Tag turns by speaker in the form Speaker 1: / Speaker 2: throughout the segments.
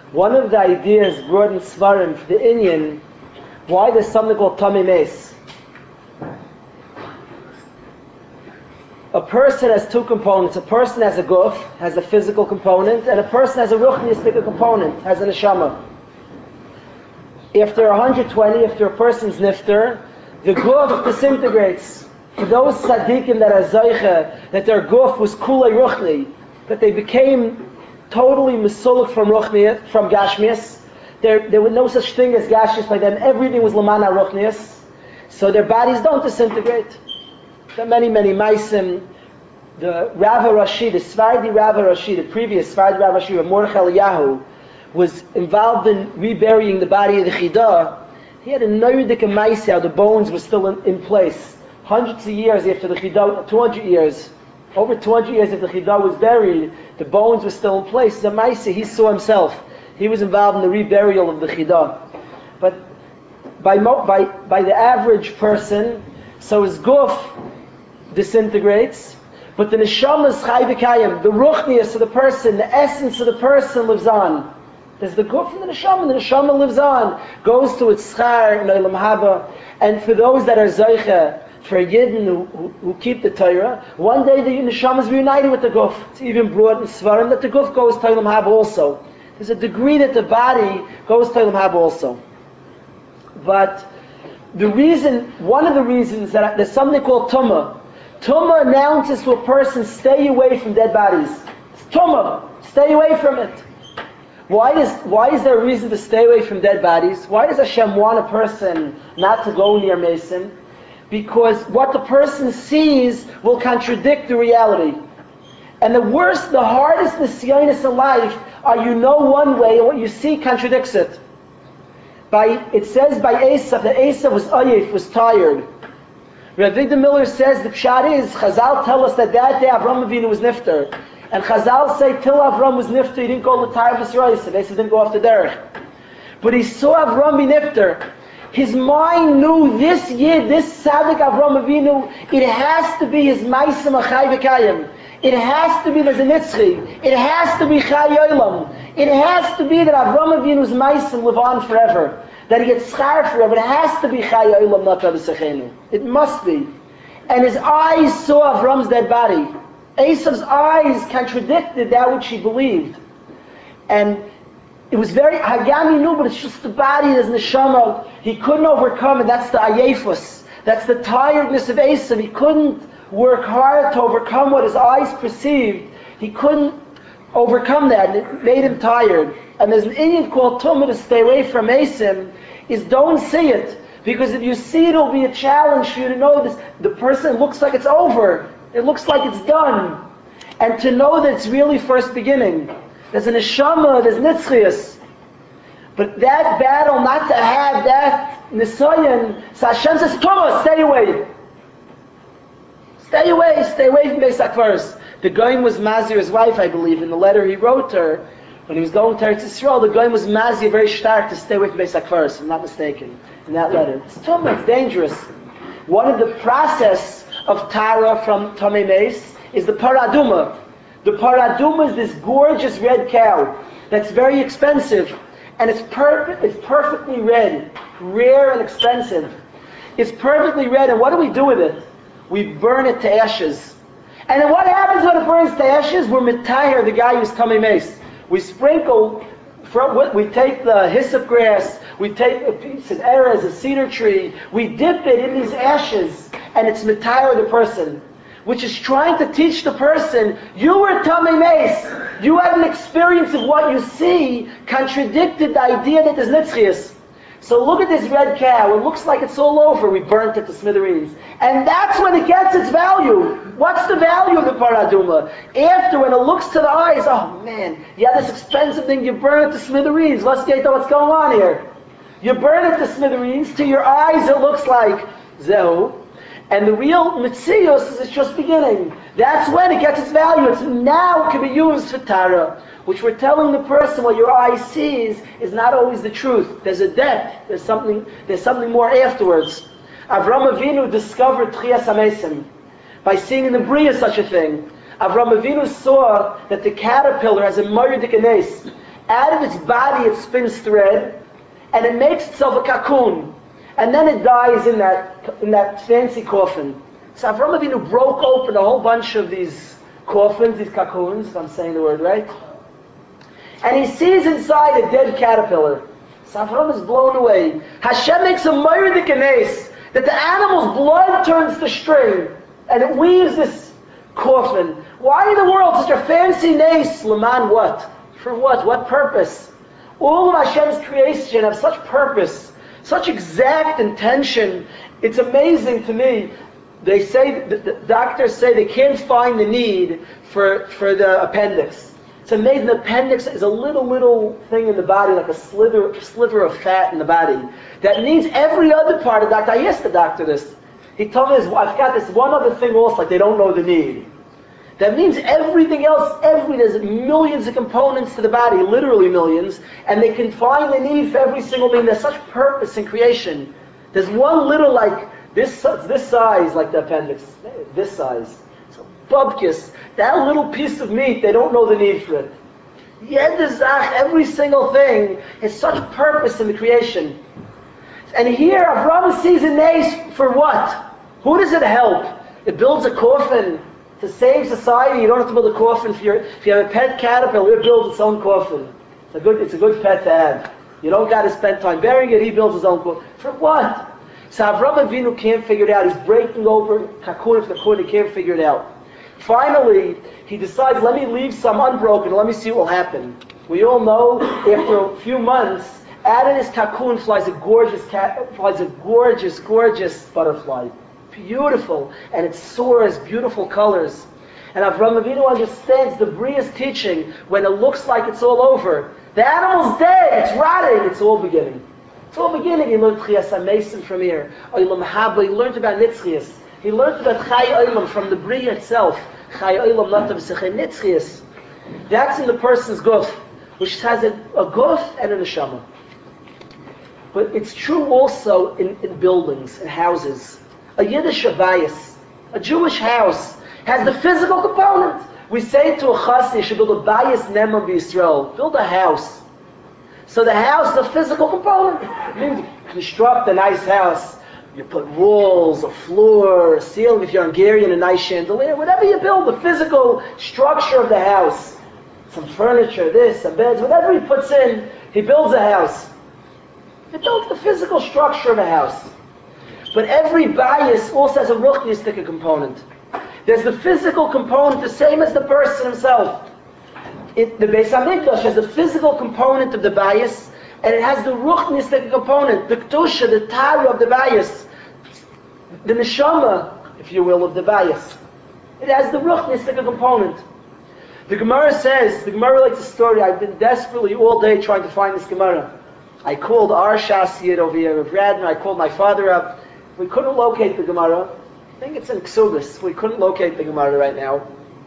Speaker 1: One of the ideas brought in Svarim for the Indian, why there's something called Tamei Meis. A person has two components. A person has a guf, has a physical component, and a person has a ruchnistic component, has a neshama. After 120, after a person's nifter, the guf disintegrates. For those tzaddikim that are zaycha, that their guf was kulei ruchni, that they became totally mesuluk from ruchni, from gashmias. There was no such thing as gashmias by them. Everything was lamana ruchnias. So their bodies don't disintegrate. There are many maisim. The Rav Rashi, the Svardi Rav Rashi, the previous Svardi Rav Rashi, Mordechai Eliyahu, was involved in reburying the body of the Chidah. He had a noyudik maisi how the bones were still in place. Hundreds of years after the Chidah, 200 years, over 200 years after the Chidah was buried, the bones were still in place. The maisi, he saw himself. He was involved in the reburial of the Chidah. But by the average person, so his guf disintegrates, but the neshama is chai v'kayim. The ruchnius of the person, the essence of the person lives on. There's the guf and the neshama lives on, goes to its schar in Olam Haba. And for those that are zoicha, for Yidden who keep the Torah, one day the neshama is reunited with the guf. It's even brought in Svarim that the guf goes to Olam Haba also. There's a degree that the body goes to Olam Haba also. But one of the reasons that there's something called Tumah. Tumah announces to a person, stay away from dead bodies. It's Tumah. Stay away from it. Why is there a reason to stay away from dead bodies? Why does Hashem want a person not to go near Mason? Because what the person sees will contradict the reality. And the hardest nisyonos in life are you know one way and what you see contradicts it. It says by Esav that Esav was ayif, was tired. Rav Victor Miller says the pshat is, Chazal tell us that day Avram Avinu was nifter. And Chazal say till Avram was nifter, he didn't go to Tar V'Srois, and Esav didn't go off the derech. But he saw Avram be nifter. His mind knew this yid, this tzaddik Avram Avinu, it has to be his ma'aseh achai v'kayim. It has to be the Zenitzchi. It has to be Chai Yolam. It has to be that Avram Avinu's ma'aseh live on forever. That he gets schar forever. It has to be Chai Yolam, not Rabbi. It must be. And his eyes saw Avram's dead body. Esav's eyes contradicted that which he believed. And it was very, Hagami knew, but it's just the body, there's neshama. He couldn't overcome it. That's the ayefus. That's the tiredness of Esav. He couldn't work hard to overcome what his eyes perceived. He couldn't overcome that, and it made him tired. And there's an Indian called Tumah to stay away from Esav, is don't see it. Because if you see it, it'll be a challenge for you to know this. The person looks like it's over. It looks like it's done. And to know that it's really first beginning. There's a neshama, there's nitzchias. But that battle, not to have that nisayan, so Hashem says, Tumah, stay away. Stay away from Beis HaKvaros. The Goyim was Mazir, his wife, I believe, in the letter he wrote her, when he was going to Eretz Yisrael, the Goyim was Mazir very stark to stay away from Beis HaKvaros, if I'm not mistaken, in that letter. It's Tumah, it's dangerous. One of the process of Tara from Tamei Meis is the Paraduma. The Paraduma is this gorgeous red cow that's very expensive, and it's perfectly red, rare and expensive. It's perfectly red, and what do we do with it? We burn it to ashes. And then what happens when it burns to ashes? We're mitayir, the guy who's Tamei Meis. We sprinkle, we take the hyssop grass, we take a piece of erez, a cedar tree, we dip it in these ashes, and it's mitayir the person. Which is trying to teach the person, you were Tamei Meis. You had an experience of what you see contradicted the idea that there's nitzchias. So look at this red cow. It looks like it's all over. We burnt it to smithereens. And that's when it gets its value. What's the value of the paraduma? After, when it looks to the eyes, oh man, you have this expensive thing, you burn it to smithereens. Let's get to what's going on here. You burn it to smithereens. To your eyes, it looks like zehu. And the real mitzios is it's just beginning. That's when it gets its value. It's now it can be used for Tara. Which we're telling the person what your eye sees is not always the truth. There's a depth. There's something more afterwards. Avram Avinu discovered Tchias HaMesim by seeing in the Bria such a thing. Avram Avinu saw that the caterpillar has a Moedik Anes, Out of its body it spins thread, and it makes itself a cocoon. And then it dies in that fancy coffin. So Avraham Avinu broke open a whole bunch of these coffins, these cocoons, if I'm saying the word right. And he sees inside a dead caterpillar. So Avraham is blown away. Hashem makes a ma'aridik nes, that the animal's blood turns to string, and it weaves this coffin. Why in the world such a fancy nes? Leman what? For what? What purpose? All of Hashem's creation have such purpose, such exact intention. It's amazing to me. They say, the doctors say they can't find the need for the appendix. It's amazing. The appendix is a little thing in the body, like a sliver of fat in the body, that needs every other part of the doctor. I asked the doctor this. He told me, I've got this one other thing also, like they don't know the need. That means everything else, there's millions of components to the body, literally millions, and they can find the need for every single thing. There's such purpose in creation. There's one little, like, this size, like the appendix, this size. So, bubkis, that little piece of meat, they don't know the need for it. Yedazach, every single thing has such purpose in the creation. And here, Avraham sees a nes for what? Who does it help? It builds a coffin to save society. You don't have to build a coffin if you have a pet caterpillar. It builds its own coffin. It's a good pet to have. You don't got to spend time burying it. He builds his own coffin. For what? So Avraham Avinu can't figure it out. He's breaking over cocoon after cocoon. He can't figure it out. Finally, he decides, let me leave some unbroken. Let me see what will happen. We all know, after a few months, out of this cocoon flies a gorgeous butterfly. Beautiful, and it soars, beautiful colors. And Avraham Avinu understands the Bria's teaching. When it looks like it's all over, the animal's dead, it's rotting, it's all beginning. It's all beginning. He learned Chiyas HaMesim from here. Olam Haba, he learned about Nitzchias. He learned about Chai Olam from the Bria itself. Chai Olam Natav Sechei Nitzchias. That's in the person's guf, which has a guf and a neshama. But it's true also in buildings, in houses. A Yiddish Abayis, a Jewish house, has the physical component. We say to a chassid, you should build a bayis nemam b'Yisrael. Build a house. So the house is a physical component. It means you construct a nice house. You put walls, a floor, a ceiling, if you're Hungarian, a nice chandelier. Whatever you build, the physical structure of the house. Some furniture, this, some beds, whatever he puts in, he builds a house. He builds the physical structure of a house. But every bias also has a ruchnistic component. There's the physical component, the same as the person himself. The Beis HaMikdash has the physical component of the bias, and it has the ruchnistic component, the kedusha, the tara of the bias, the neshama, if you will, of the bias. It has the ruchnistic component. The Gemara relates a story. I've been desperately all day trying to find this Gemara. I called our Shas Yid over here, Rav Radner. I called my father up. We couldn't locate the Gemara. I think it's in Ksubis. We couldn't locate the Gemara right now.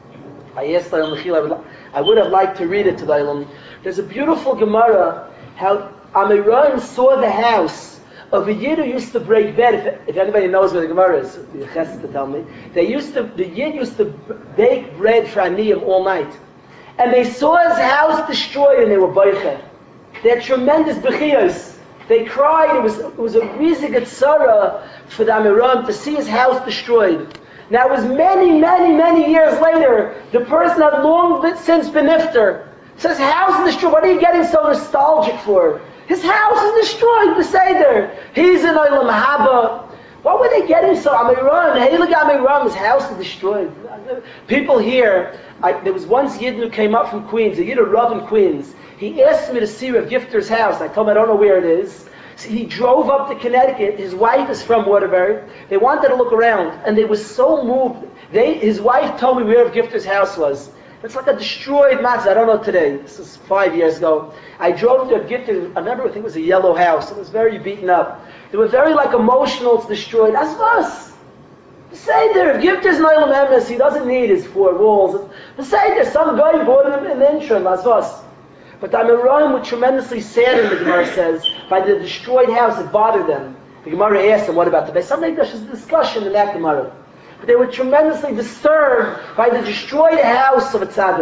Speaker 1: I asked Daylam Mechil, I would have liked to read it to Daylam. There's a beautiful Gemara, how Amiram saw the house of a Yid who used to break bread. If anybody knows where the Gemara is, the Chesed to tell me. The Yid used to bake bread for Aniyim all night. And they saw his house destroyed and they were boicha. They had tremendous bechiyos. They cried. It was a rizig tzara for the Amiram to see his house destroyed. Now it was many years later. The person had long since been nifter. Says, house is destroyed. What are you getting so nostalgic for? His house is destroyed. Beseder. He's in Olam Haba. What were they getting so? Amiram, Heilig Amiram, his house is destroyed. People here, there was once Yid who came up from Queens, a Yid of Rav in Queens. He asked me to see Rav Gifter's house. I told him I don't know where it is. So he drove up to Connecticut. His wife is from Waterbury. They wanted to look around, and they were so moved. His wife told me where Rav Gifter's house was. It's like a destroyed matzah. I don't know today. This is 5 years ago. I drove to Rav Gifter. I remember, I think it was a yellow house. It was very beaten up. They were very emotional. It's destroyed. As was. Say there, Rav Gifter's Noilem Emes. He doesn't need his four walls. Say there, some guy bought him in the interim. As was. But the Amiram were tremendously saddened, the Gemara says, by the destroyed house. It bothered them. The Gemara asked them, what about the Beis HaMikdash? There's a discussion in that Gemara. But they were tremendously disturbed by the destroyed house of a tzaddik.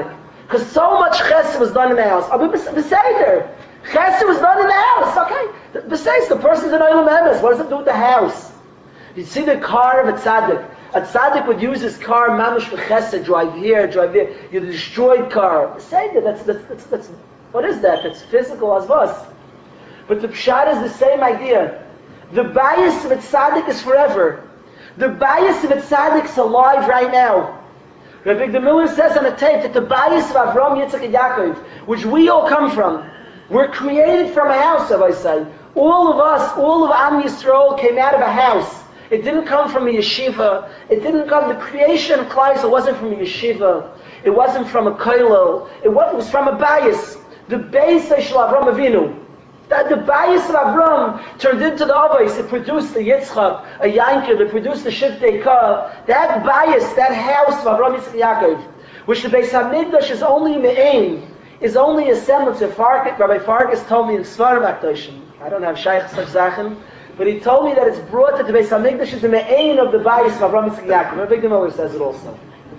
Speaker 1: Because so much chesed was done in the house. Beseder. Chesed was done in the house. Okay. Besides, the person's in Olam Emes. What does it do with the house? You see the car of a tzaddik. A tzaddik would use his car, mamish for chesed, drive here, drive there. You destroyed car. Beseder. That's what is that? That's physical as was. But the pshat is the same idea. The bias of a tzaddik is forever. The bias of a tzaddik is alive right now. Rabbi Avigdor Miller says on a tape that the bias of Avram, Yitzchak, and Yaakov, which we all come from, we're created from a house, as I say. All of us, all of Am Yisrael came out of a house. It didn't come from a yeshiva. It didn't come, the creation of Klal Yisrael wasn't from a yeshiva. It wasn't from a kollel. It was from a bias. The base of Avram Avinu. That the bias of Avram turned into the Avos. It produced the Yitzchak, a Yankov. It produced the Shiftei Ka. That bias, that house of Avram, Yitzchak, Yaakov, which the Beis Hamikdash is only me'ain, is only a semblance of Farkas. Rabbi Farkas told me in Svarim Akdoshim. I don't have Shaykh such Zachen, but he told me that it's brought that the Beis Hamikdash is the me'ain of the bias of Avram, Yitzchak, Yaakov. Rabbi Avigdor Miller says it also.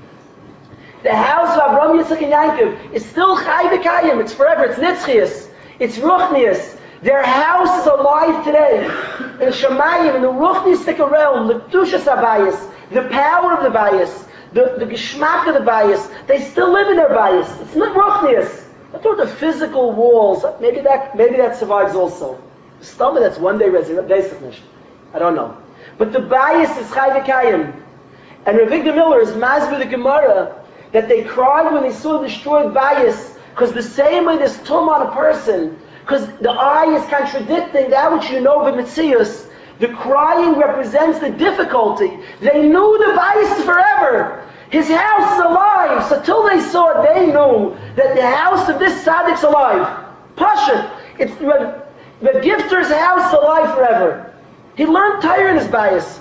Speaker 1: The house of Avram, Yitzchak, and Yaakov is still Chai V'Kayim. It's forever. It's Nitzchias. It's Ruchnias. Their house is alive today. In Shemayim, in the Ruchnistic realm, the Kedushas HaBayis, the power of the Bayis, the Geschmack of the Bayis, they still live in their Bayis. It's not Ruchnias. Not through the physical walls. Maybe that survives also. The stomach, that's one day resurrection. I don't know. But the Bayis is Chai V'Kayim. And Rabbi Avigdor Miller is Masber the Gemara that they cried when they saw the destroyed Bayis, because the same way there's tum on a person, because the eye is contradicting that which you know of Metzius. The crying represents the difficulty. They knew the bias is forever. His house is alive. So till they saw it, they knew that the house of this tzaddik's alive. Pasha. It's Reb Gifter's house is alive forever. He learned Torah in his bias.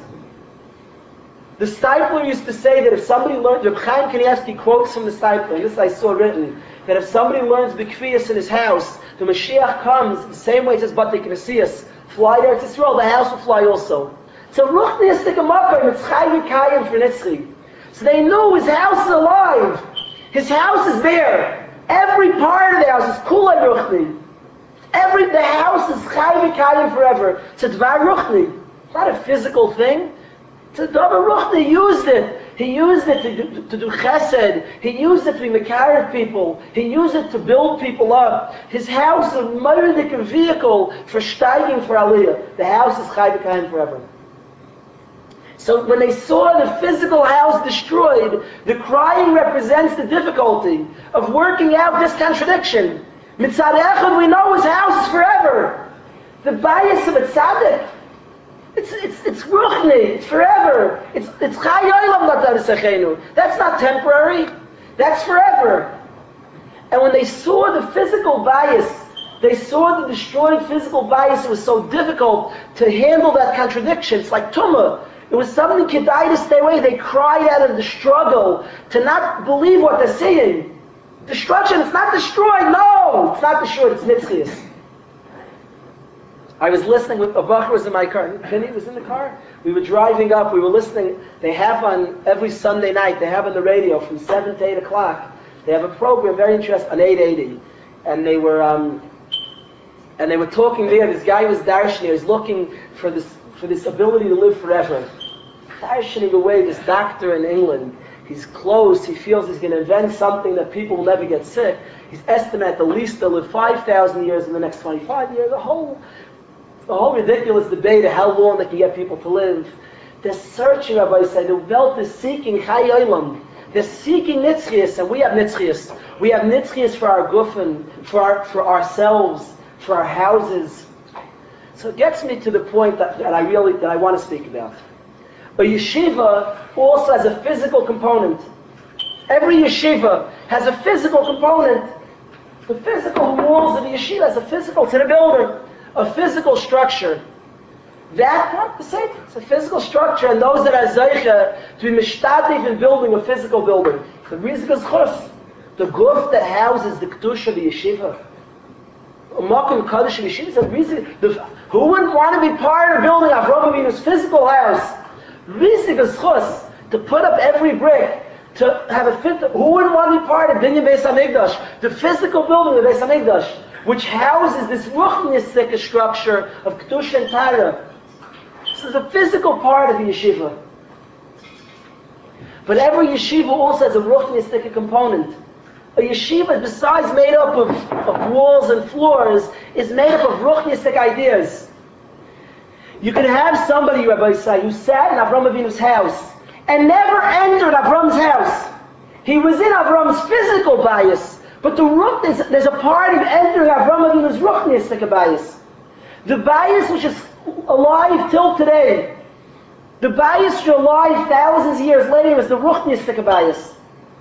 Speaker 1: The Steipler used to say that if somebody learned, Reb Chaim Kanievsky quotes from the Steipler, and this I saw written, that if somebody learns the Kfiyas in his house, the Mashiach comes the same way it says Batei Knesias, fly there to Israel, the house will fly also. So Ruchniistic Amakim, it's Chai V'Kayim for Nitzchi. So they knew his house is alive. His house is there. Every part of the house is Kulei Ruchni. The house is Chai V'Kayim forever. It's a Dvar Ruchni. It's not a physical thing. It's a Dvar Ruchni. He used it. He used it to do chesed. He used it to be mekarev people. He used it to build people up. His house is a murdik vehicle for steiging for aliyah. The house is Chai V'Kayim forever. So when they saw the physical house destroyed, the crying represents the difficulty of working out this contradiction. Mitzad echad, we know his house is forever. The bias of a tzaddik, it's ruchni, it's forever. It's chai olam natar sechenu. That's not temporary. That's forever. And when they saw the physical bias, they saw the destroyed physical bias. It was so difficult to handle that contradiction. It's like tumah. It was something kedai to stay away. They cried out of the struggle to not believe what they're seeing. Destruction. It's not destroyed. No, it's not destroyed. It's nitzchias. I was listening with Abach was in my car. Kenny was in the car. We were driving up. We were listening. They have on every Sunday night. They have on the radio from 7 to 8 o'clock. They have a program very interesting on 880, and they were talking there. This guy was darshaning. He was looking for this ability to live forever. Darshaning away. This doctor in England. He's close. He feels he's going to invent something that people will never get sick. He's estimated at least they'll live 5,000 years in the next 25 years. The whole ridiculous debate of how long they can get people to live. They're searching, Rabbi said, the Welt is seeking Chai Olam. They're seeking Nitzchias, and we have Nitzchias. We have Nitzchias for our gufen, for ourselves, for our houses. So it gets me to the point that I want to speak about. A yeshiva also has a physical component. Every yeshiva has a physical component. The physical walls of the yeshiva has a physical to the building. A physical structure. It's a physical structure, and those that are zeicha to be mishtatif in building a physical building. The reason is chus. The guf that houses the kedusha of the yeshiva. A makom kaddish of the yeshiva is the reason. Who wouldn't want to be part of building Avraham Avinu's physical house? Reason is chus. To put up every brick, to have who wouldn't want to be part of Binyan Beis HaMikdash, the physical building of Beis HaMikdash, which houses this ruchnistic structure of Kedusha and Tara. So it's a physical part of the yeshiva. But every yeshiva also has a ruchnistic component. A yeshiva, besides made up of walls and floors, is made up of ruchnistic ideas. You can have somebody, Rabbi Say, who sat in Avram Avinu's house and never entered Avram's house. He was in Avram's physical bias, but there's a part of entering Avram Avinu's ruchnistic bias. The bias which is alive till today. The bias which is alive thousands of years later is the ruchnistic bias.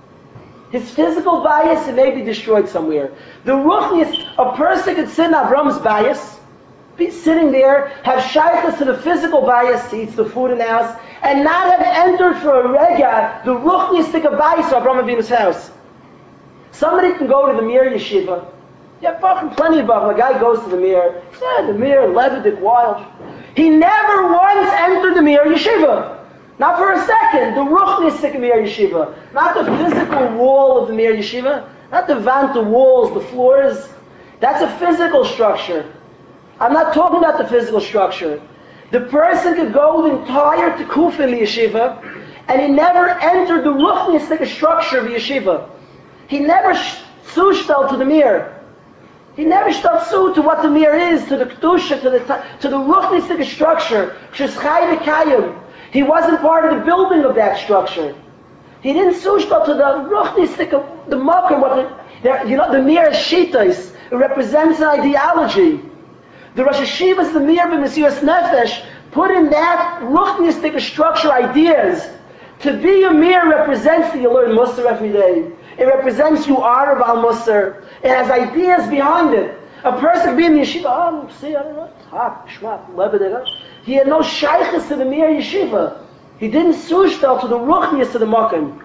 Speaker 1: His physical bias, it may be destroyed somewhere. The ruchnis, a person could sit in Avram's bias, be sitting there, have shaykhs to the physical bias, he eats the food in the house, and not have entered for a rega the ruchnistic bias of Avram Avinu's house. Somebody can go to the Mir Yeshiva. Yeah, fucking plenty of them. A guy goes to the Mir. Yeah, the Mir, Levitic, wild. He never once entered the Mir Yeshiva. Not for a second. The ruchnistic Mir Yeshiva. Not the physical wall of the Mir Yeshiva. Not the vant, the walls, the floors. That's a physical structure. I'm not talking about the physical structure. The person could go the entire tekuf in the yeshiva, and he never entered the ruchnistic structure of the yeshiva. He never zushtel to the mir. He never shtatsu to what the mir is, to the kedusha, to the ruchnistic structure. Sheschai v'kayim. He wasn't part of the building of that structure. He didn't zushtel to the ruchnistic, the makom, the mir is shitas. It represents an ideology. The Rosh Hashivas, the Mir b'Mesiras Nefesh, put in that ruchnistic structure ideas. To be a Mir represents that you learn Musar every day. It represents you are of Al-Musar. It has ideas behind it. A person can be in the yeshiva, I don't know, Tzchak, Shmak, Lebedev. He had no shaykhs to the Mir yeshiva. He didn't sushtel to the ruchnis to the makom.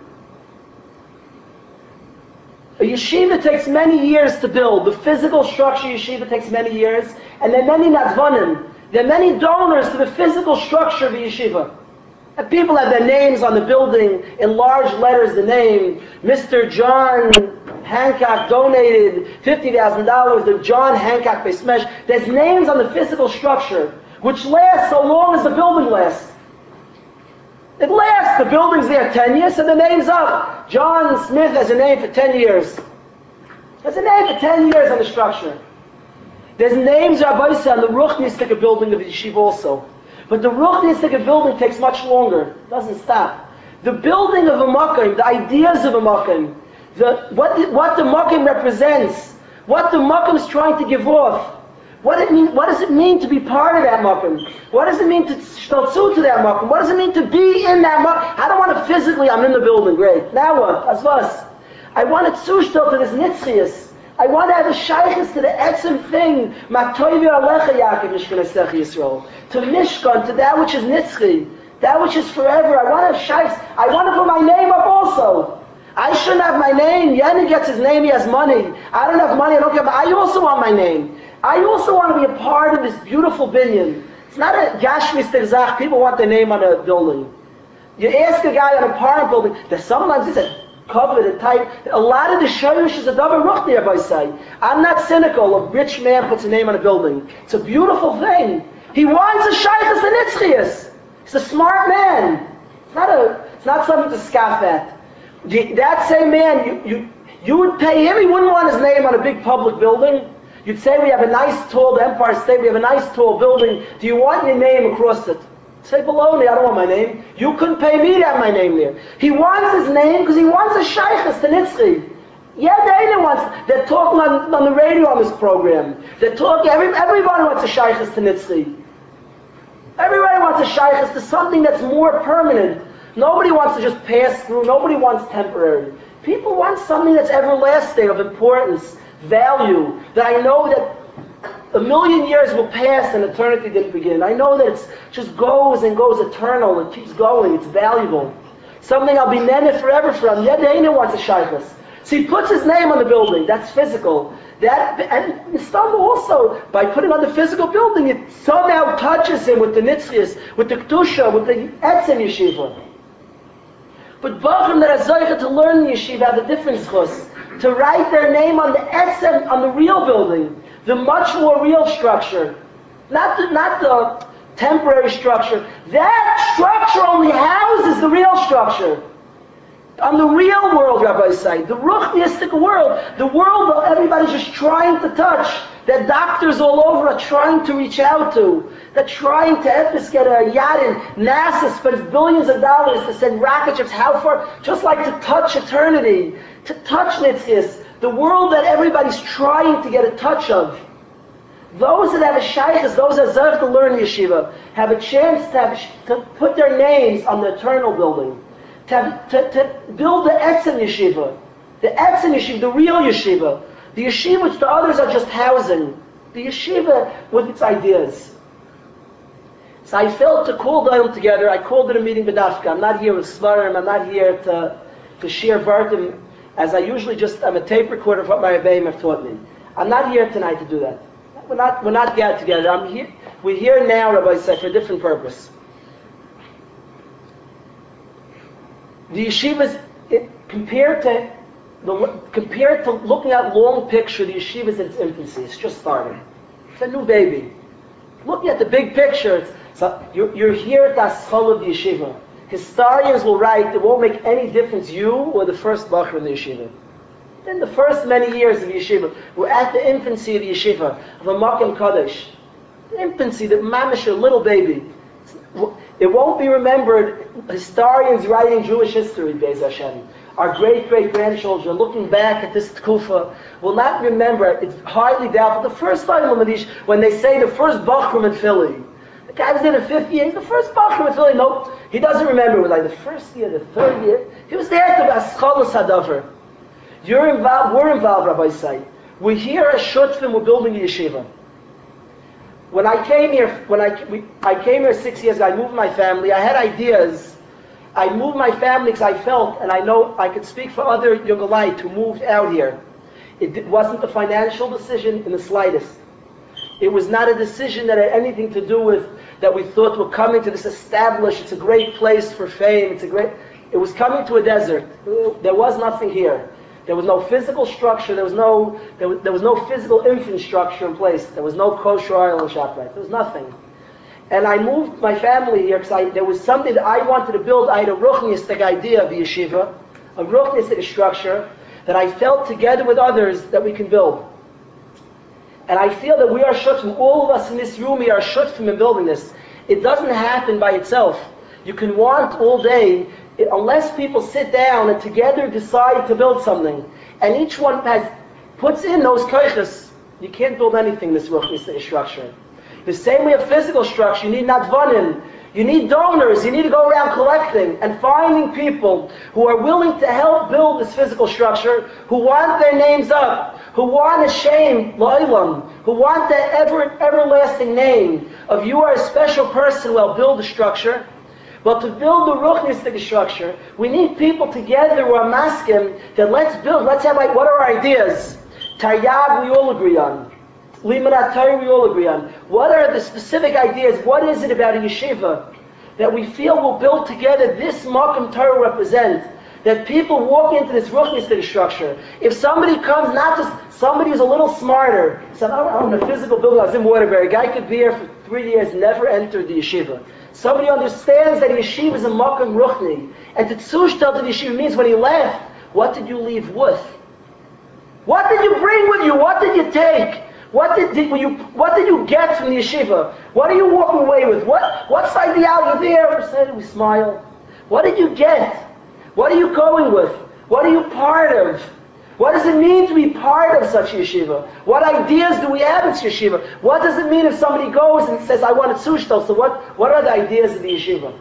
Speaker 1: A yeshiva takes many years to build. The physical structure of yeshiva takes many years. And there are many nadvanim. There are many donors to the physical structure of the yeshiva. And people have their names on the building, in large letters, the name. Mr. John Hancock donated $50,000 to John Hancock Beis Mesh. There's names on the physical structure, which lasts so long as the building lasts. It lasts. The building's there 10 years, so the name's up. John Smith has a name for 10 years. There's a name for 10 years on the structure. There's names, Rabbi Say, on the ruchnistic building of the yeshiva also. But the ruchnistic building takes much longer. It doesn't stop. The building of a makom, the ideas of a makom, what the makom represents, what the makom is trying to give off, what does it mean to be part of that makom? What does it mean to shtaltzu to that makom? What does it mean to be in that makom? I don't want to physically, I'm in the building, great. Now what? Asvas. I want to zushtel to this nitzchias. I want to have a shaykhis to the etzim thing, Matoivi Alecha Yaakov Mishkan Yisrael, to Mishkan, to that which is nitzchi, that which is forever. I want to have shaykhs. I want to put my name up also. I shouldn't have my name. Yanni gets his name, he has money. I don't have money, I don't care, but I also want my name. I also want to be a part of this beautiful binyan. It's not a gashmis terzach, people want their name on a building. You ask a guy on an apartment building, there's sometimes it's a covered and tight. A lot of the shayush is a davar ruchni, Rabbi Say. I'm not cynical. A rich man puts a name on a building. It's a beautiful thing. He wants a shaykhus and nitzchias. He's a smart man. It's not something to scoff at. That same man, you would pay him. He wouldn't want his name on a big public building. You'd say, we have a nice tall, the Empire State, we have a nice tall building. Do you want your name across it? Say baloney, I don't want my name. You couldn't pay me to have my name there. He wants his name because he wants a shaykhus to nitzchi. Yeah, they're talking on the radio on this program. They're talking, everybody wants a shaykhus to nitzchi. Everybody wants a shaykhus to something that's more permanent. Nobody wants to just pass through. Nobody wants temporary. People want something that's everlasting, of importance, value, that I know that a million years will pass and eternity didn't begin. I know that it just goes and goes eternal. It keeps going. It's valuable. Something I'll be neneh forever from. Yet Dana wants a shaykhus. So he puts his name on the building. That's physical. And Stam also, by putting on the physical building, it somehow touches him with the nitzchias, with the kedusha, with the etzem yeshiva. But Bachrim that are zoicha to learn in yeshiva have a different schus. To write their name on the etzem, on the real building, the much more real structure, not the temporary structure. That structure only houses the real structure. On the real world, rabbis say, the ruchniistic world, the world that everybody's just trying to touch, that doctors all over are trying to reach out to, that trying to get a yadin. NASA spends billions of dollars to send rocket ships how far, just like to touch eternity, to touch Nitzchis, the world that everybody's trying to get a touch of. Those that have a shaykhs, those that zerch to learn yeshiva, have a chance to put their names on the eternal building. To build the etzem yeshiva, the real yeshiva, the yeshiva which the others are just housing, the yeshiva with its ideas. So I felt to call them together. I called it a meeting b'dafka. I'm not here with svarim. I'm not here to share vartim, as I usually I'm a tape recorder of what my rebbeim have taught me. I'm not here tonight to do that. We're not gathered together. I'm here. We're here now, Rabbi said, for a different purpose. The yeshivas, compared to looking at long picture, the yeshivas in its infancy. It's just starting. It's a new baby. Looking at the big picture, you're here at the aschol of the yeshiva. Historians will write, it won't make any difference you or the first bacher in the yeshiva. In the first many years of the yeshiva, we're at the infancy of the yeshiva, of a Makom Kadosh. The infancy, the mamish, a little baby. It won't be remembered. Historians writing Jewish history, Be'ez Hashem, our great-great-grandchildren looking back at this tkufa will not remember. It's hardly doubtful. The first time when they say the first Bachram in Philly, the guy was there the 5th year, the first Bachram in Philly, no, he doesn't remember. It was like the first year, the 3rd year. He was there to Aschalas Hadavar. We're involved, Rabbi Say. We're here as Shutfim, we're building a yeshiva. When I came here 6 years ago, I moved my family. I had ideas. I moved my family because I felt, and I know I could speak for other Yogalite who moved out here. It wasn't a financial decision in the slightest. It was not a decision that had anything to do with that we thought we're coming to this established, it's a great place for fame, it was coming to a desert. There was nothing here. There was no physical structure. There was no physical infrastructure in place. There was no kosher oil and ShopRite. There was nothing. And I moved my family here because there was something that I wanted to build. I had a ruchnistic idea of the yeshiva, a ruchnistic structure that I felt together with others that we can build. And I feel that we are shutfim. All of us in this room, we are shutfim in building this. It doesn't happen by itself. You can want all day, unless people sit down and together decide to build something, and each one puts in those koiches, you can't build anything in this ruchnistic structure. The same way of physical structure, you need nadvanim, you need donors, you need to go around collecting and finding people who are willing to help build this physical structure, who want their names up, who want a shame, la'ilam, who want that everlasting name of you are a special person who will build the structure. But to build the ruchnistic structure, we need people together who are maskim that let's have what are our ideas? Taryag we all agree on. Limanat Torah we all agree on. What are the specific ideas? What is it about a yeshiva that we feel will build together this Makom Torah represent? That people walk into this ruchnistic structure. If somebody comes, not just somebody who's a little smarter, said, I'm in a physical building, I was in Waterbury, a guy could be here for 3 years, never entered the yeshiva. Somebody understands that yeshiva is a makom ruchni, and to tzushtel to the yeshiva means when he left, what did you leave with? What did you bring with you? What did you take? What did you get from the yeshiva? What are you walking away with? What's the ideology there? We said we smile. What did you get? What are you going with? What are you part of? What does it mean to be part of such a yeshiva? What ideas do we have in yeshiva? What does it mean if somebody goes and says, I want a tzushtel? So what are the ideas of the yeshiva?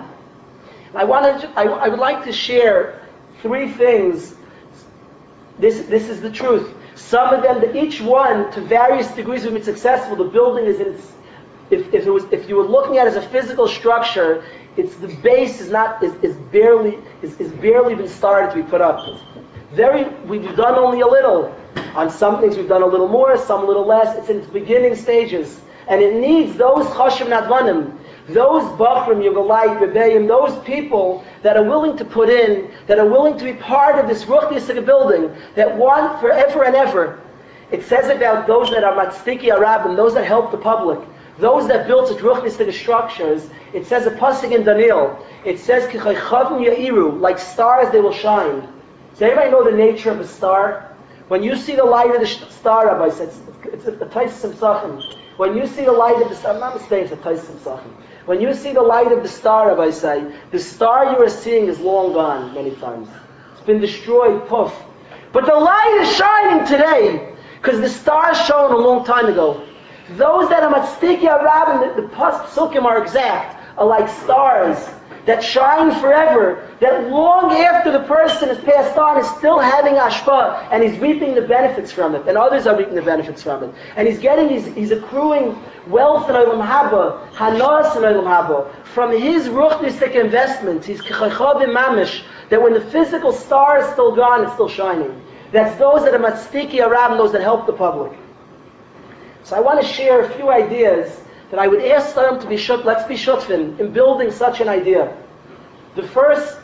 Speaker 1: I would like to share 3 things. This is the truth. Some of them, each one, to various degrees, will be successful. The building is in its, if you were looking at it as a physical structure, the base is barely been started to be put up. We've done only a little. On some things we've done a little more, some a little less. It's in its beginning stages. And it needs those chashiv nadvanim, Those Bachrim, Yugalite, Rebbeim, those people that are willing to put in, that are willing to be part of this Ruchnistic building, that want forever and ever. It says about those that are Matzdiki Arabim, those that help the public, those that built such Ruchnistic structures. It says a pasuk in Daniel. It says, Kichaychavim Ya'iru, like stars they will shine. Does anybody know the nature of a star? When you see the light of the star, Rabbi says, it's a Taisim Sachim. When you see the light of the star, I'm not mistaken, it's a Taisim Sachim. When you see the light of the star, Rabbi say, the star you are seeing is long gone many times. It's been destroyed, poof. But the light is shining today, because the star shone a long time ago. Those that are Matzdiki Arabim, the Psukim are exact, are like stars that shine forever, that long after the person has passed on is still having ashpa, and he's reaping the benefits from it, and others are reaping the benefits from it. And he's accruing wealth in Olam Haba, Hanas in Olam Haba, from his ruchnistic investments, his kechaychavim mamish, that when the physical star is still gone, it's still shining. That's those that are Matzdiki Arabim, those that help the public. So I want to share a few ideas that I would ask them to be let's be shutfin in building such an idea. The first,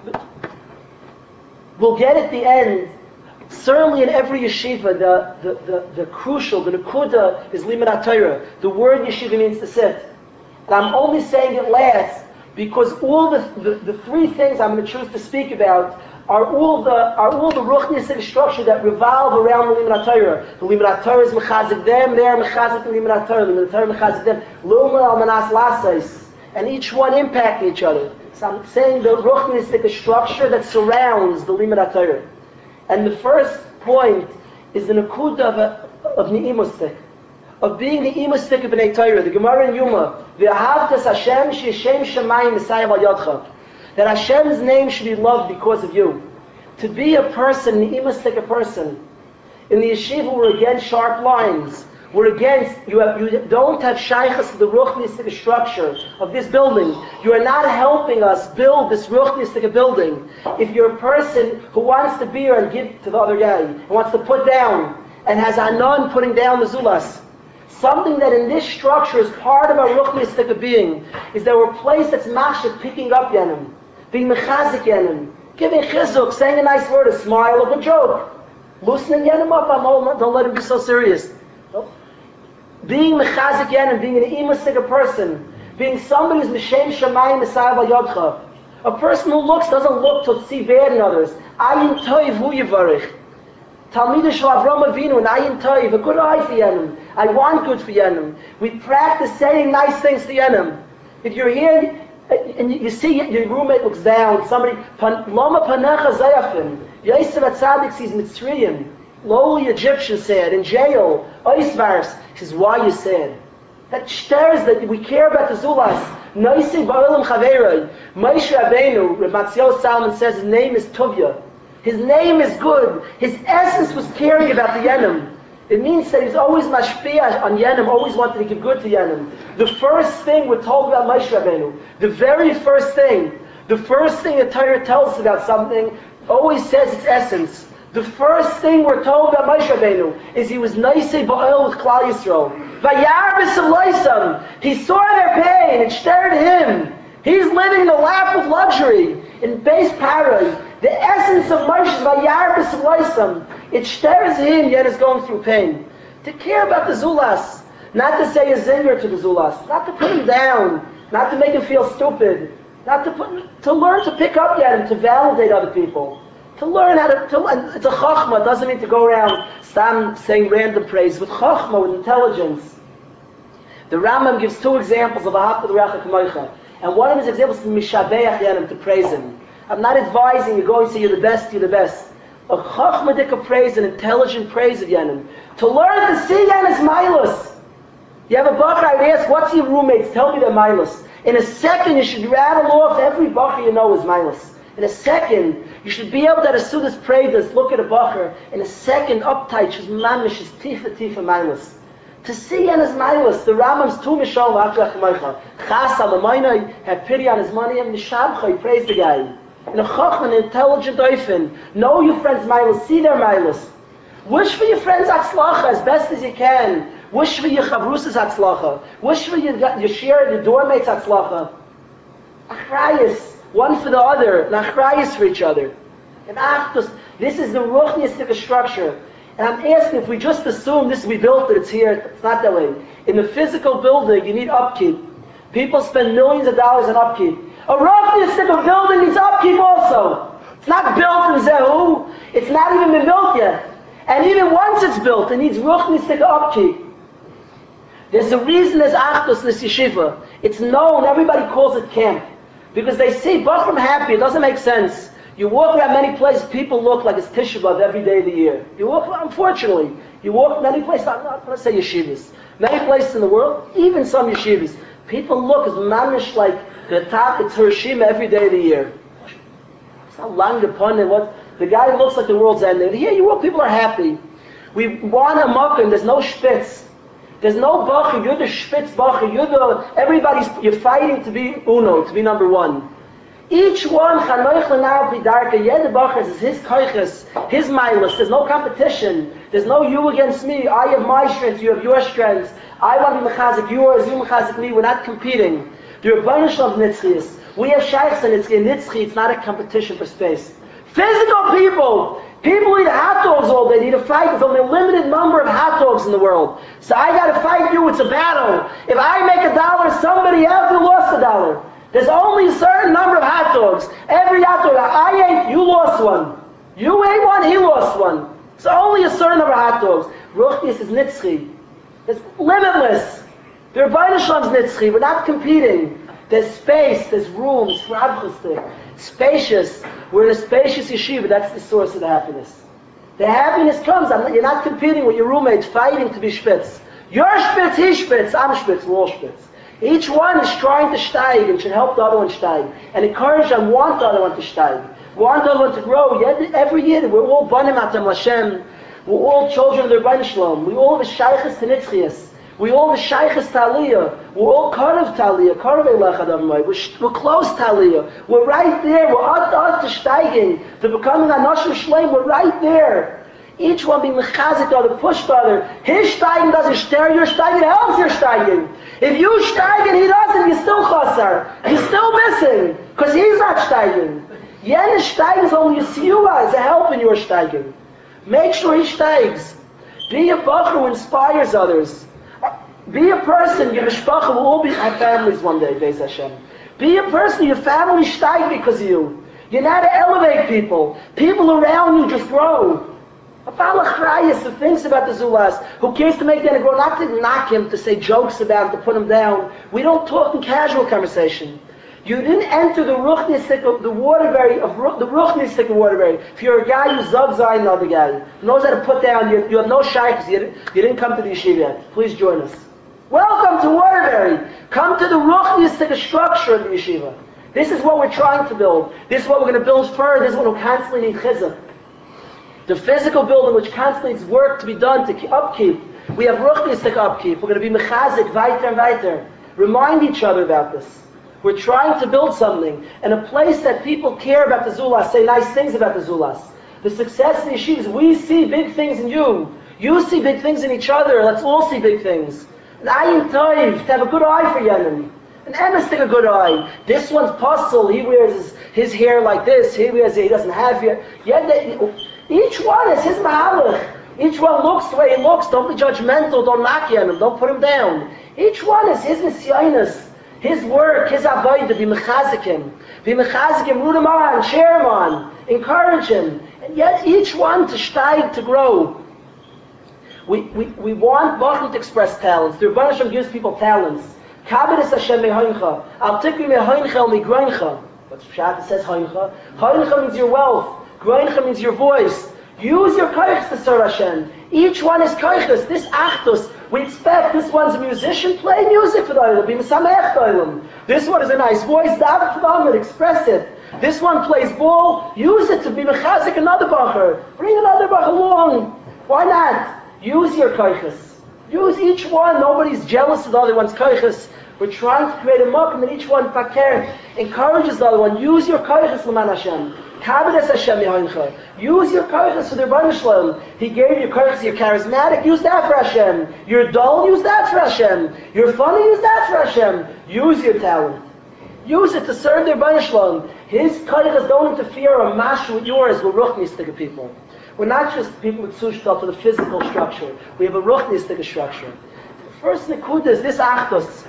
Speaker 1: we'll get at the end, certainly in every yeshiva, the crucial, the nekuda is limud Torah. The word yeshiva means to sit. And I'm only saying it last because all the three things I'm going to choose to speak about are all the ruchnistic structure that revolve around the limud Torah. The limud Torah is mechazik them, they are mechazik the limud Torah. The limud Torah mechazik them. Luma al manas lasais, and each one impact each other. So I'm saying the ruchnistic structure that surrounds the limud Torah. And the first point is the nekuda of ni'imustik, of being the imustik of Bnei Torah. The Gemara in Yuma, v'ahavtas Hashem she'Shem shemayim Messiah al yadcha, that Hashem's name should be loved because of you. To be a person, ni'imustik, a person. In the yeshiva, we're against sharp lines. We're against, you don't have shaychus to the ruchnistic structure of this building. You are not helping us build this ruchnistic building. If you're a person who wants to be and give to the other guy, who wants to put down, and has anon putting down the zulas, something that in this structure is part of our ruchnistic being, is that we're a place that's mashik, picking up yanim, being mechazik yanim, giving chizuk, saying a nice word, a smile, a good joke, loosening yanim up, don't let him be so serious. Being mechazik yanim, being an imusik person, being somebody who's mishem shamayim Messiah al yodcha, a person who doesn't look to see bad in others. Ayin toiv hu yivarich. Talmidah shel Avram Avinu, and ayin toiv, a good eye for yanim. I want good for yanim. We practice saying nice things to yanim. If you're here and you see your roommate looks down, somebody, lama panecha zayafim, Yosef HaTzadik sees Mitzrayim, lowly Egyptian said, in jail, Oisvars, he says, why are you sad? That stirs that we care about the Zulas. Noisig ba'olam chaveroi. Moshe Rabbeinu, Reb Matziel Salman says his name is Tuvia. His name is good. His essence was caring about the Yenim. It means that he's always mashpia on Yenim, always wanted to give good to Yenim. The first thing we're told about Moshe Rabbeinu, the very first thing the Torah tells us about something, always says its essence. The first thing we're told about Moshe Rabbeinu is he was naisei ba'ol with Klal Yisrael. Vayar b'savloisam. He saw their pain. It stirred him. He's living in the lap of luxury in base paradise. The essence of Moshe is vayar b'savloisam. It stirs him, yet is going through pain. To care about the Zulas, not to say a zinger to the Zulas, not to put him down, not to make him feel stupid, to learn to pick up yet and to validate other people. To learn how to it's a chachma. It doesn't mean to go around saying random praise. With chachma, with intelligence. The Rambam gives two examples of ahavta l'reacha k'moicha, and one of his examples is mishabeach yanim, to praise him. I'm not advising you going to say you're the best. You're the best. A chachmadik praise, an intelligent praise of yanim. To learn to see yanim's milas. You have a bacher, I would ask, what's your roommates? Tell me their milas. In a second, you should rattle off every bacher you know is milas. In a second, you should be able to, as soon as pray this, look at a bacher, in a second, uptight, she's mamish, she's tifa milas. To see on his milas, the Rambam's tu mishal v'akrach meicha. Chas al-amaynai, have pity on his money, and nishabcha, praise the guy. In a chacham, an intelligent oifen. Know your friends' milas, see their milas. Wish for your friends atzlacha as best as you can. Wish for your chavrusas hatzlacha. Wish for your share, your doormates hatzlacha. Achrayas, one for the other, and achrayas for each other. And achdus, this is the ruchnistic structure. And I'm asking, if we just assume this, we built it, it's here, it's not that way. In the physical building, you need upkeep. People spend millions of dollars on upkeep. A ruchnistic building needs upkeep also. It's not built in Zehu. It's not even been built yet. And even once it's built, it needs ruchnistic upkeep. There's a reason there's achdus in this yeshiva. It's known, everybody calls it camp. Because they see Bachram happy, it doesn't make sense. You walk around many places, people look like it's Tisha B'Av every day of the year. You walk, unfortunately, you walk many places, I'm not going to say yeshivas, many places in the world, even some yeshivas, people look as mamish like the top, it's Hiroshima every day of the year. It's not long upon it, what, the guy looks like the world's ending. Here you walk, people are happy. We want a makom, there's no spitz. There's no bacher, you're the spitz bacher, you're fighting to be uno, to be number one. Each one, Chanoich L'Nar B'Darka, Yed Bacher is his koiches, his milas. There's no competition. There's no you against me. I have my strengths, you have your strengths. I want to be mechazik yours, you mechazik me. We're not competing. The Rebbeinu Shalom Nitzchias. We have shaykhs and Nitzchi. It's not a competition for space. Physical people eat hot dogs all day. They need to fight. There's only a limited number of hot dogs in the world. So I got to fight you. It's a battle. If I make $1, somebody else who lost $1. There's only a certain number of hot dogs. Every hot dog I ate, you lost one. You ate one, he lost one. It's only a certain number of hot dogs. Ruchnius is nitzchi. It's limitless. The Rebbeinu Shalom's nitzchi. We're not competing. There's space, there's room, it's rabchustik. Spacious. We're in a spacious yeshiva. That's the source of the happiness. The happiness comes. You're not competing with your roommates, fighting to be spitz. You're spitz, he's spitz, I'm spitz, we're all spitz. Each one is trying to steig and should help the other one steig. And encourage and want the other one to steig. Want the other one to grow. Every year, we're all banim atam Hashem. We're all children of the Rebbeinu Shalom. We all have a shaykhis to Nitzchias. We all have a shaykhis to Aliyah. We're all karav to Aliyah. Karav Eilech Adavimai. We're close to Aliyah. We're right there. We're out to steiging. To becoming Anoshim Shleim. We're right there. Each one being mechazik the other, push the other. His steiging doesn't stare your steiging, it helps your steiging. If you steig and he doesn't, you're still chasar. You're still missing, because he's not steiging. Yen steiging is only a siyua, it's a help in your steiging. Make sure he steigs. Be a bacher who inspires others. Be a person, your mishpacha will all have families one day, Beis Hashem. Be a person, your family steig because of you. You're not to elevate people. People around you just grow. A Balachrayas who thinks about the Zulas, who cares to make them grow, not to knock him, to say jokes about him, to put him down. We don't talk in casual conversation. You didn't enter the Ruchnistik of the Waterbury, the Ruchnistik of Waterbury. If you're a guy who zugzai another guy, knows how to put down, you have no shaykhs, you didn't come to the yeshiva yet. Please join us. Welcome to Waterbury. Come to the Ruchnistik structure of the yeshiva. This is what we're trying to build. This is what we're going to build further. This is what we constantly need chizuk. The physical building which constantly needs work to be done to upkeep. We have ruchnistic upkeep. We're going to be mechazik, weiter and weiter. Remind each other about this. We're trying to build something. And a place that people care about the Zulas, say nice things about the Zulas. The success of the yeshivas, we see big things in you. You see big things in each other. Let's all see big things. An ayin toiv, to have a good eye for Yemen. An emes take a good eye. This one's puzzle. He wears his hair like this. He doesn't have hair. Each one is his mahalach. Each one looks the way he looks. Don't be judgmental. Don't knock him. Don't put him down. Each one is his nisyanis, his work, his avodah. Be mechazik him. Be mechazik him. Root him on. Cheer him on. Encourage him. And yet each one to steig, to grow. We want Bachim to express talents. The Rebbeinu Shalom gives people talents. Kabbalas Hashem mehoincha. Al tikri mehoincha el migroincha. But Pshat says hoincha. Hoincha means your wealth. Groincha means your voice. Use your koiches to serve Hashem. Each one is koiches. This achdus, we expect this one's a musician, play music for the Olam. Be mesamech the Olam. This one is a nice voice, daven for the Olam, express it. This one plays ball, use it to be mechazik another bacher. Bring another bacher along. Why not? Use your koiches. Use each one. Nobody's jealous of the other one's koiches. We're trying to create a makom that each one fakir encourages the other one. Use your koiches l'man Hashem. Kabedes Hashem yahoincha. Use your koiches for the Rebbeinu Shalom. He gave you koiches. You're charismatic. Use that for Hashem. You're dull. Use that for Hashem. You're funny. Use that for Hashem. Use your talent. Use it to serve the Rebbeinu Shalom. His koiches don't interfere or mash with yours. We're ruchnistic people. We're not just people with sushtal to the physical structure. We have a ruchnistic structure. The first nikud is this achdos.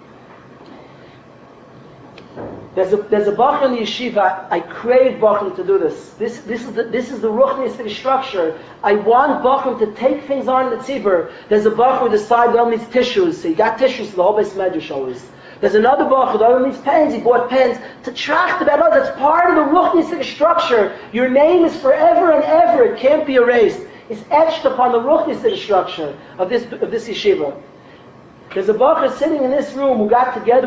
Speaker 1: There's a bachur in the yeshiva. I crave bachur to do this. This is the ruchnistic structure. I want bachur to take things on in the tzibur. There's a bachur who decided he needs tissues. So he got tissues for the whole base medrash always. There's another bachur who needs pens. He bought pens to tracht about others. That's part of the ruchnistic structure. Your name is forever and ever. It can't be erased. It's etched upon the ruchnistic structure of this yeshiva. There's a bachur sitting in this room who got together.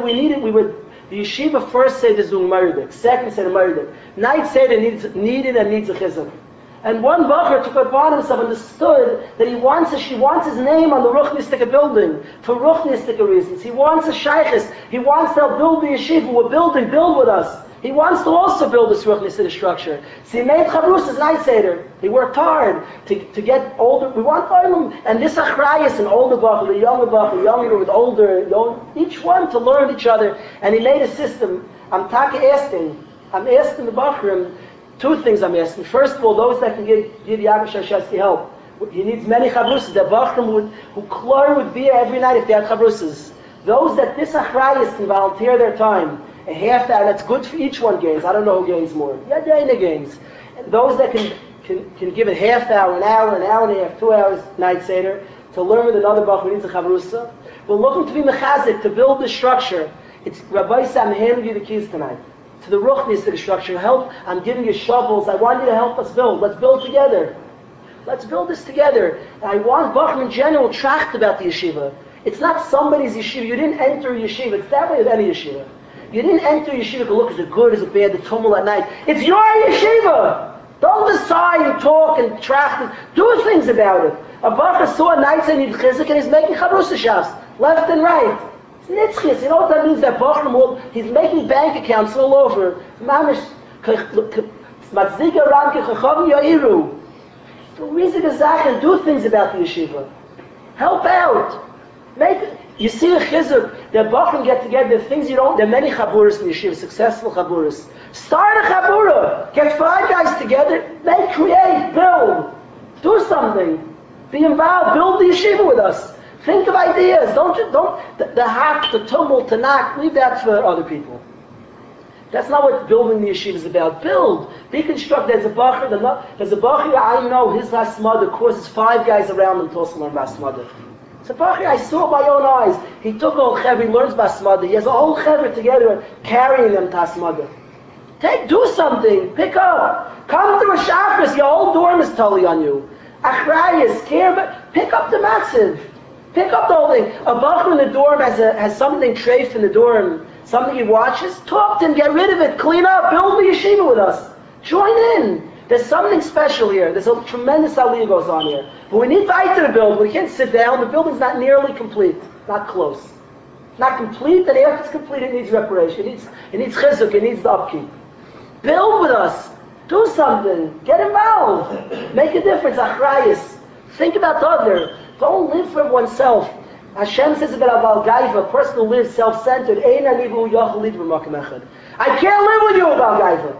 Speaker 1: The yeshiva first said is doing Meridik, second said a Meridik. Night said it needed and needs a chizuk. And one bacher took it upon himself, understood that she wants his name on the Ruchnistika building for Ruchnistika reasons. He wants a shaykhis. He wants to help build the yeshiva. We're building, build with us. He wants to also build this Ruchnistika structure. So he made Chavrus as night seder. He worked hard to get older. We want Oilam. And this Achrayas, an older bacher, the younger with older, each one to learn each other. And he made a system. I'm asking the bacherim, two things I'm asking. First of all, those that can give Yaakov Shashesky help. He needs many chavrusas. The bacherim who klor would be here every night if they had chavrusas. Those that this achrayas can volunteer their time, a half hour, that's good for each one gains. I don't know who gains more. Yadayna gains. And those that can give a half hour, an hour and a half, 2 hours night seder to learn with another bacher who needs a chavrusa. We're looking to be mechazik, to build the structure. It's Rabbi Sam handing you the keys tonight. To the ruchnistic structure. Help. I'm giving you shovels. I want you to help us build. Let's build together. Let's build this together. And I want Bachman in general tracht about the yeshiva. It's not somebody's yeshiva. You didn't enter yeshiva. It's that way with any yeshiva. You didn't enter yeshiva to look, is it good, is it bad, the tumult at night. It's your yeshiva. Don't decide and talk and tracht. Do things about it. A Bachman saw a night and he's chizik and he's making chavrusa shafs left and right. Nitzchis, you know what that means? That Bachram, he's making bank accounts all over. Mamish, Matzdiga Ranke Chacham Ya'iru. Do riesige Sachen, do things about the yeshiva. Help out. You see a chizuk, the Bachram get together, things you don't, there are many chaburas in yeshiva, successful chaburas. Start a chabura. Get 5 guys together, create, build. Do something. Be involved, build the yeshiva with us. Think of ideas. Don't the hack, the tumult, the knock. Leave that for other people. That's not what building the yeshiva is about. Build, deconstruct. There's a bacher I know his last mother causes 5 guys around him to also learn basmada. It's a bacher I saw by my own eyes. He took a whole chevra, he learns basmada. He has a whole chevra together carrying them to asmada. Do something. Pick up. Come to a shafris. Your whole dorm is totally on you. Achrayas, care. Pick up the massive. Pick up the whole thing. A bacher in the dorm has something treif in the dorm, something he watches. Talk to him, get rid of it, clean up, build the yeshiva with us. Join in. There's something special here. There's a tremendous aliyah goes on here. But we need to the build. We can't sit down. The building's not nearly complete. Not close. Not complete, and after it's complete, it needs reparation. It needs chizuk. It needs the upkeep. Build with us. Do something. Get involved. Make a difference. Achrayas. Think about the other. Don't live for oneself. Hashem says about Abal Gaiva, a person who lives self-centered. I can't live with you, Abal Gaiva.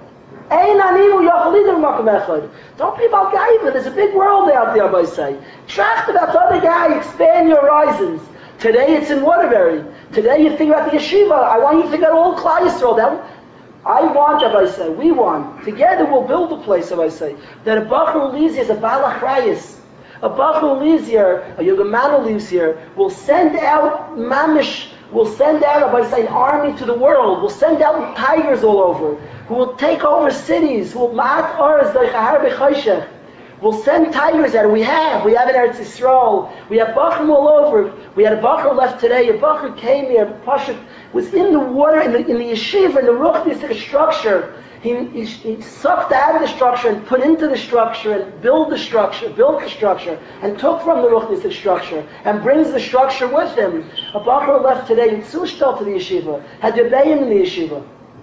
Speaker 1: Don't be Abal Gaiva. There's a big world out there, I say. Tracht about the other guy. Expand your horizons. Today it's in Waterbury. Today you think about the yeshiva. I want you to think about all Klal Yisrael. I want, I say, we want. Together we'll build a place, I say. That a Bacher who leaves here is a Baal Achrayas. A Bacher who leaves here, a Yogamana who lives here, will send out mamish, will send out, by saying, army to the world, will send out tigers all over, who will take over cities, who will ma'at oras, we'll send tigers out. We have in Eretz Yisrael. We have Bacher all over. We had a Bacher left today. A Bacher came here, Pashut, was in the water, in the yeshiva, in the ruchnistic structure. He sucked out of the structure and put into the structure and built the structure, and took from the Ruchnistic structure and brings the structure with him. A Bachar left today in Zulstel to the yeshiva, had Rebbeim in the yeshiva.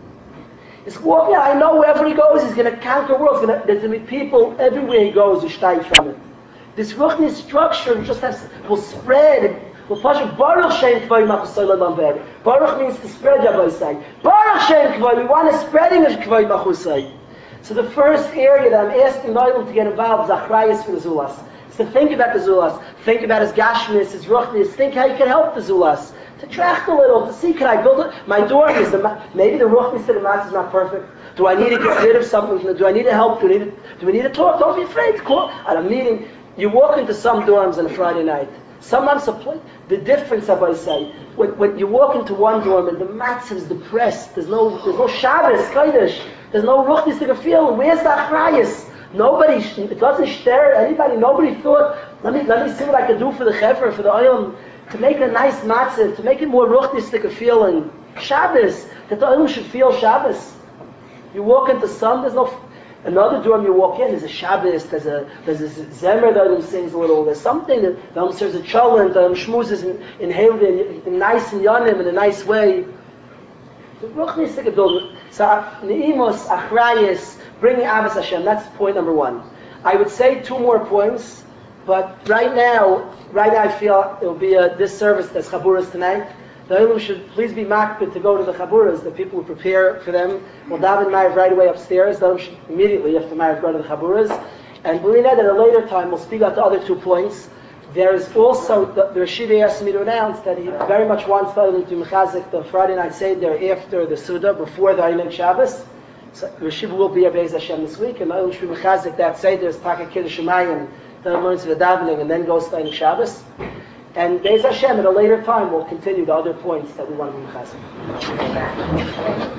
Speaker 1: He's walking out, I know wherever he goes, he's going to conquer worlds. There's going to be people everywhere he goes who steig from it. This Ruchnis structure will spread. Baruch Shem Kvay Machusay L'Olam V'Ed. Baruch means to spread, Rabbi say. Baruch Shem Kvay, we want a spreading of Kvay Machusay. So the first area that I'm asking Noam to get involved is Achrayas for the Zulas. Is to think about the Zulas, think about his Gashmis, his Ruchnis, think how you can help the Zulas. To track a little, to see, can I build it? My door is, maybe the Ruchnis to the Matzah is not perfect. Do I need to get rid of something? Do I need to help? Do we need to talk? Don't be afraid. Call. At a meeting, you walk into some dorms on a Friday night. Sometimes the difference, I say, when you walk into one dorm and the matzah is depressed, there's no Shabbos, Kodesh, there's no ruchnistic feeling. Where's the achrayas? Nobody, it doesn't stare at anybody. Nobody thought, let me see what I can do for the chefer, for the oil, to make a nice matzah, to make it more ruchnistic feeling. Shabbos, that the oil should feel Shabbos. You walk into some, there's no. Another dorm you walk in, there's a Shabbos, there's a Zemer that sings a little, there's something that serves a cholent, shmuzes inhaled in nice and yanim in a nice way. The Ruch needs to get built. So Ne'imos, Achrayas, bringing Abbas Hashem, that's point number one. I would say two more points, but right now I feel it will be this service that's Chaburas tonight. The Olim should please be makbid to go to the Chaburas. The people who prepare for them will daven Ma'ariv right away upstairs. The Olim should immediately after Ma'ariv go to the Chaburas. And believe that at a later time we'll speak out the other 2 points. There is also, the Rashiva asked me to announce that he very much wants the Olim to mechazik the Friday night Seder after the Suda, before the Eilim Shabbos. So Rashiva will be at Be'ez Hashem this week, and the Olim should be mechazik that Seder is Taka Kiddush Shemayim, the Olim learns the davening and then goes to Eilim Shabbos. And Be'ez Hashem, at a later time, we'll continue the other points that we want to be chasing.